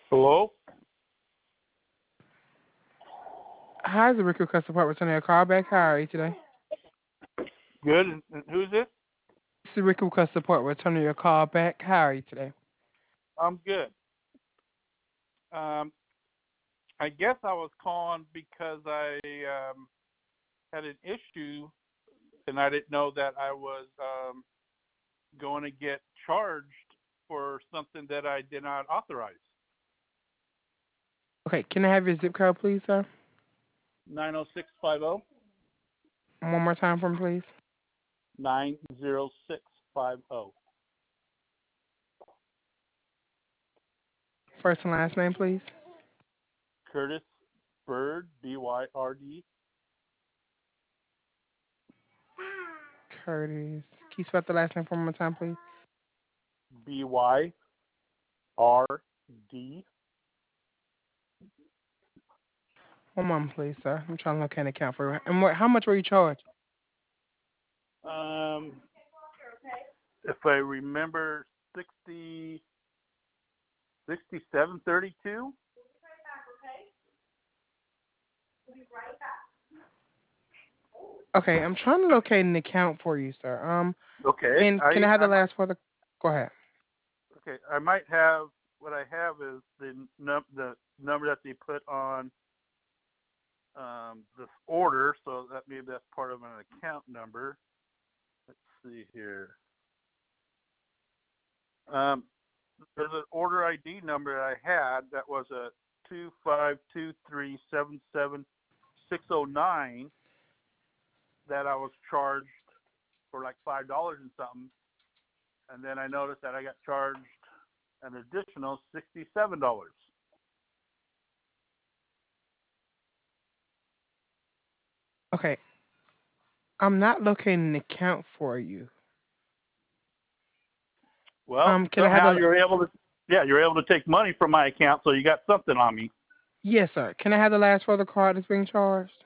Hello? Hi, the Rico Customer Support returning a call back. How are you today? Good. And who's this? This is Rico Customer Support returning your call back. How are you today? I'm good. Um, I guess I was calling because I had an issue and I didn't know that I was going to get charged for something that I did not authorize. Okay, can I have your zip code, please, sir? 90650? One more time for me, please. 90650. First and last name, please. Curtis Bird, Byrd, Curtis. Can you spell the last name for one more time, please? Byrd. One moment, please, sir. I'm trying to locate an account for you. And how much were you charged? Um, if I remember, 6732. Okay, I'm trying to locate an account for you, sir. Okay. And can I have the last for the? Go ahead. Okay. I might have what I have is the number that they put on this order, so that maybe that's part of an account number. Let's see here. There's an order ID number that I had that was a 252377609 that I was charged for like $5 and something, and then I noticed that I got charged an additional $67. Okay, I'm not locating an account for you. Well, Can I have somehow the? you're able to, yeah, you're able to take money from my account, so you got something on me. Yes, sir. Can I have the last for the card that's being charged?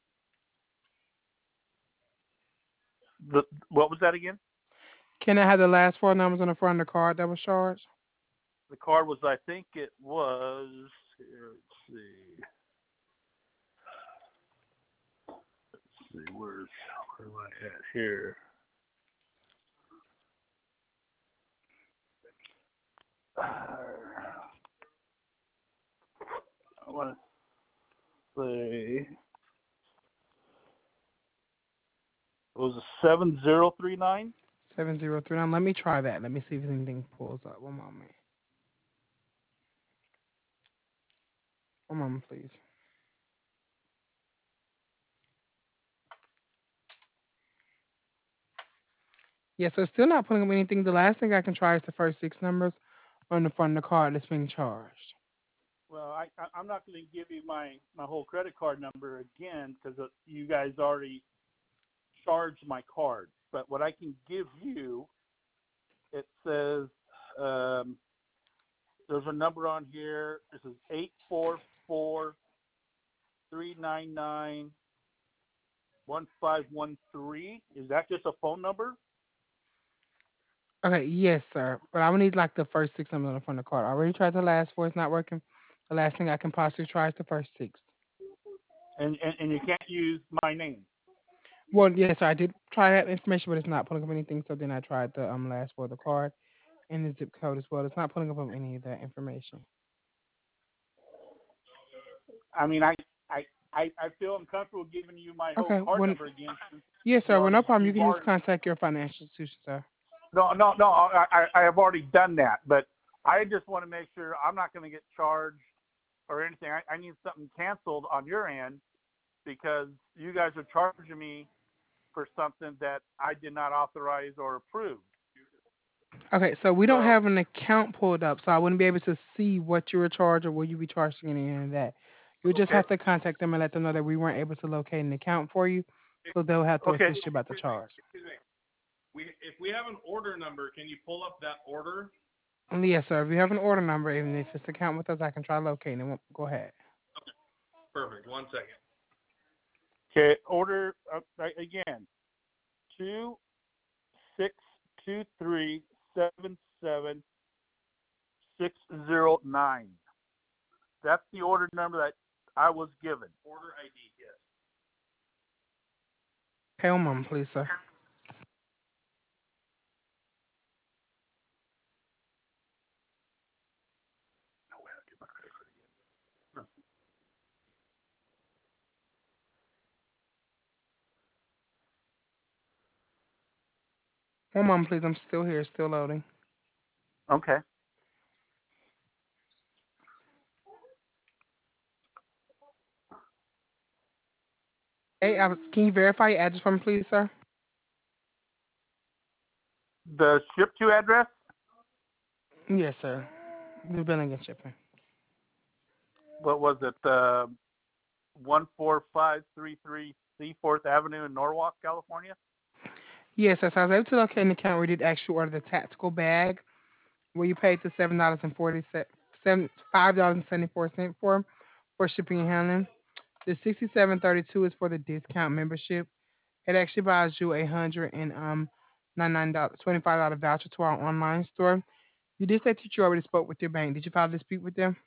What was that again? Can I have the last four numbers on the front of the card that was charged? The card was, I think it was. Here, let's see, where am I at here? I want to say it was a 7039. 7039. Let me try that. Let me see if anything pulls up. One moment. One moment, please. Yes, so it's still not pulling up anything. The last thing I can try is the first six numbers on the front of the card that's being charged. Well, I'm not going to give you my whole credit card number again because you guys already charged my card. But what I can give you, it says there's a number on here. This is 844-399-1513. Is that just a phone number? Okay, yes, sir. But I would need like the first six numbers on the front of the card. I already tried the last four. It's not working. The last thing I can possibly try is the first six. And you can't use my name. Well, yes, sir. I did try that information, but it's not pulling up anything. So then I tried the last four of the card and the zip code as well. It's not pulling up any of that information. I mean, I feel uncomfortable giving you my whole Okay, card when number again. Since yes, sir. Well, no problem. You you've can just already. contact your financial institution, sir. No. I have already done that, but I just want to make sure I'm not going to get charged or anything. I need something canceled on your end because you guys are charging me for something that I did not authorize or approve. Okay, so we don't So, have an account pulled up, so I wouldn't be able to see what you were charged or will you be charging any of that. You'll just okay, have to contact them and let them know that we weren't able to locate an account for you, so they'll have to okay. assist you about the charge. If we have an order number, can you pull up that order? Yes, sir. If you have an order number, even if it's account with us, I can try locating it. Go ahead. Okay, perfect. 1 second. Okay, order again. 262377609. That's the order number that I was given. Order ID, yes. Okay, one moment, please, sir. One moment, please. I'm still here, still loading. Okay. Hey, can you verify your address for me, please, sir? The ship to address? Yes, sir. The billing and shipping. What was it? 14533 Seaforth Avenue in Norwalk, California? Yes, sir. So I was able to locate an account where you did actually order the tactical bag, where you paid the $5.74 for shipping and handling. The $67.32 is for the discount membership. It actually buys you a $199 $25 voucher to our online store. You did say that you already spoke with your bank. Did you file a dispute with them?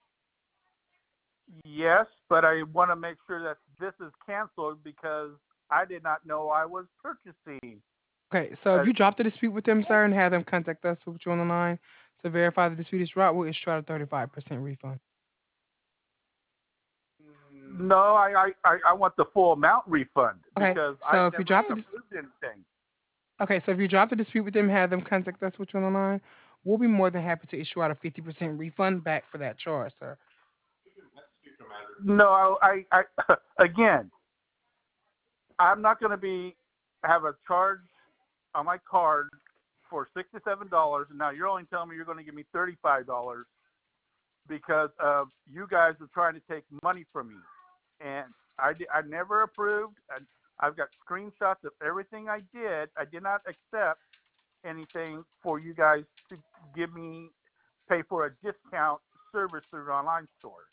Yes, but I want to make sure that this is canceled because I did not know I was purchasing. Okay, so if you drop the dispute with them, sir, and have them contact us with you on the line to verify the dispute is dropped, we'll issue out a 35% refund. No, I want the full amount refund Okay, because so I if you never drop the approved anything. Okay, so if you drop the dispute with them, have them contact us with you on the line, we'll be more than happy to issue out a 50% refund back for that charge, sir. No, I again, I'm not going to have a charge on my card for $67, and now you're only telling me you're going to give me $35 because you guys are trying to take money from me, and I never approved. I've got screenshots of everything I did. I did not accept anything for you guys to pay for a discount service through the online store.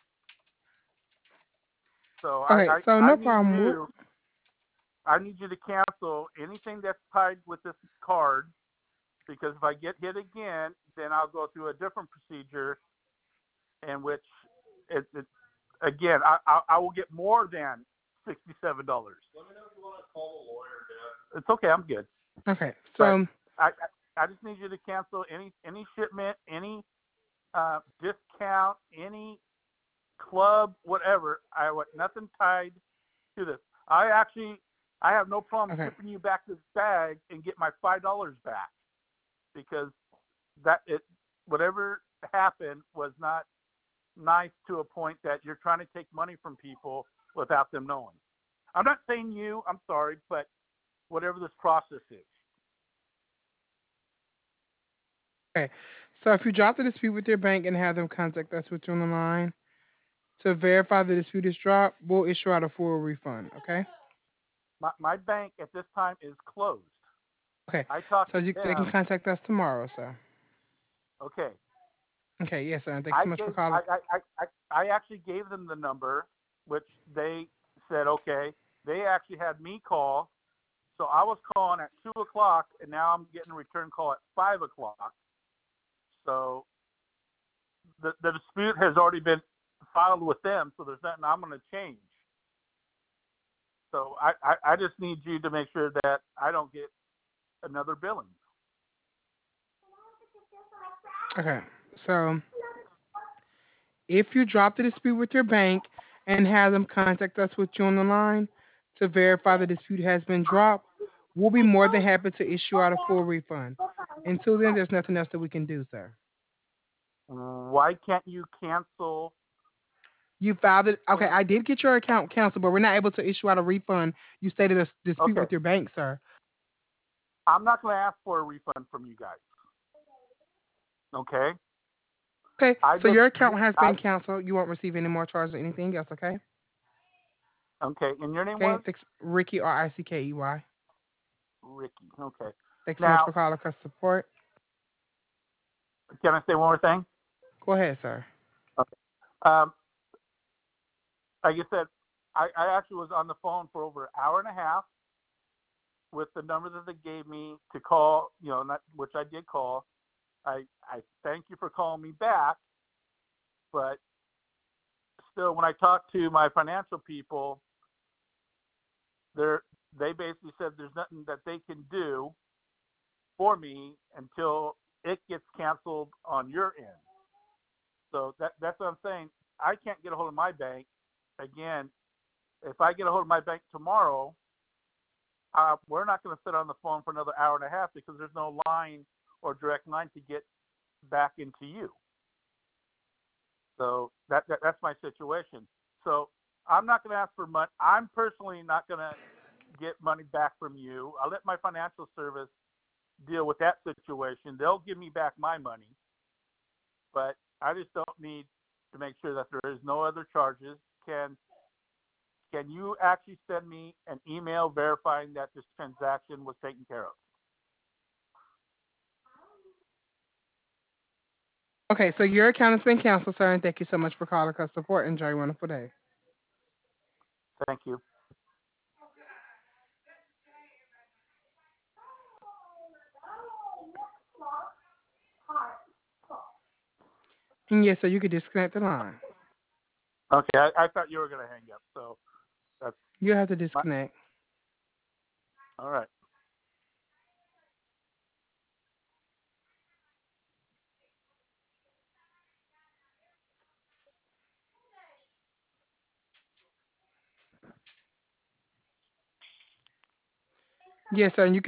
So Okay, so I no need problem. I need you to cancel anything that's tied with this card, because if I get hit again, then I'll go through a different procedure, in which again I will get more than $67. Let me know if you want to call the lawyer, Dad. It's okay, I'm good. Okay, so I just need you to cancel any shipment, any discount, any club, whatever. I want nothing tied to this. I have no problem shipping you back this bag and get my $5 back, because whatever happened was not nice to a point that you're trying to take money from people without them knowing. I'm not saying you, I'm sorry, but whatever this process is. Okay, so if you drop the dispute with your bank and have them contact us with you on the line to verify the dispute is dropped, we'll issue out a full refund. Okay. My bank at this time is closed. Okay. I talked So to they can them. contact us tomorrow, sir. Okay. Okay. Yes, sir. Thanks so much for calling. I actually gave them the number, which they said okay. They actually had me call, so I was calling at 2:00, and now I'm getting a return call at 5:00. So the dispute has already been filed with them, so there's nothing I'm going to change. So I just need you to make sure that I don't get another billing. Okay. So if you drop the dispute with your bank and have them contact us with you on the line to verify the dispute has been dropped, we'll be more than happy to issue out a full refund. Until then, there's nothing else that we can do, sir. Why can't you cancel? You filed it. Okay, I did get your account canceled, but we're not able to issue out a refund. You stated a dispute with your bank, sir. I'm not going to ask for a refund from you guys. Okay? Okay, so your account has been canceled. You won't receive any more charges or anything else, okay? Okay, and your name was? was? Ricky, Rickey. Ricky, okay. Thanks so much for calling customer support. Can I say one more thing? Go ahead, sir. Okay. Like I said, I actually was on the phone for over an hour and a half with the number that they gave me to call, which I did call. I thank you for calling me back, but So when I talked to my financial people, they basically said there's nothing that they can do for me until it gets canceled on your end. So that's what I'm saying. I can't get a hold of my bank. Again, if I get a hold of my bank tomorrow, we're not going to sit on the phone for another hour and a half because there's no line or direct line to get back into you. So that's my situation. So I'm not going to ask for money. I'm personally not going to get money back from you. I'll let my financial service deal with that situation. They'll give me back my money, but I just don't need to make sure that there is no other charges. Can you actually send me an email verifying that this transaction was taken care of? Okay, so your account has been canceled, sir, and thank you so much for calling us support. Enjoy a wonderful day. Thank you. And yes, sir, you could disconnect the line. Okay, I thought you were going to hang up, so that's You have to my, disconnect. all right. Yes, sir, and you